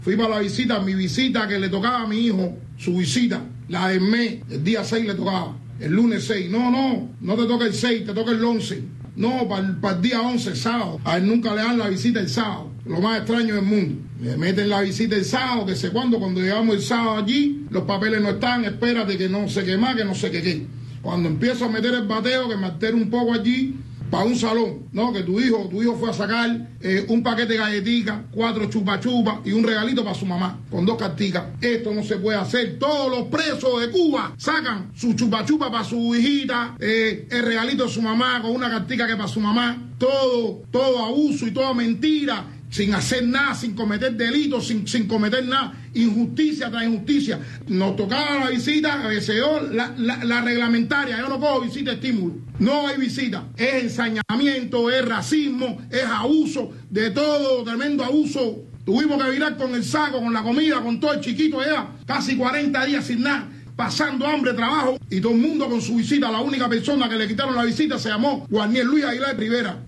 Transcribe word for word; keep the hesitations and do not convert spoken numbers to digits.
Fui para la visita, mi visita que le tocaba a mi hijo, su visita, la del mes, el día seis le tocaba, el lunes seis. No, no, no te toca el seis, te toca el once. No, para el, para el día once, sábado. A él nunca le dan la visita el sábado. Lo más extraño del mundo. Le meten la visita el sábado, que sé cuándo, cuando llegamos el sábado allí, los papeles no están, espérate que no sé qué más, que no sé qué qué. Cuando empiezo a meter el bateo, que me altero un poco allí, para un salón, ¿no? Que tu hijo, tu hijo fue a sacar eh, un paquete de galletitas, cuatro chupa chupa y un regalito para su mamá, con dos carticas. Esto no se puede hacer. Todos los presos de Cuba sacan su chupa chupa para su hijita, eh, el regalito de su mamá con una cartica que para su mamá. Todo, todo abuso y toda mentira, sin hacer nada, sin cometer delitos, sin, sin cometer nada, injusticia tras injusticia. Nos tocaba la visita, la, la, la reglamentaria, yo no cojo visita estímulo, no hay visita, es ensañamiento, es racismo, es abuso, de todo, tremendo abuso. Tuvimos que virar con el saco, con la comida, con todo el chiquito, ya casi cuarenta días sin nada, pasando hambre, trabajo, y todo el mundo con su visita. La única persona que le quitaron la visita se llamó Juaniel Luis Aguilar Rivera.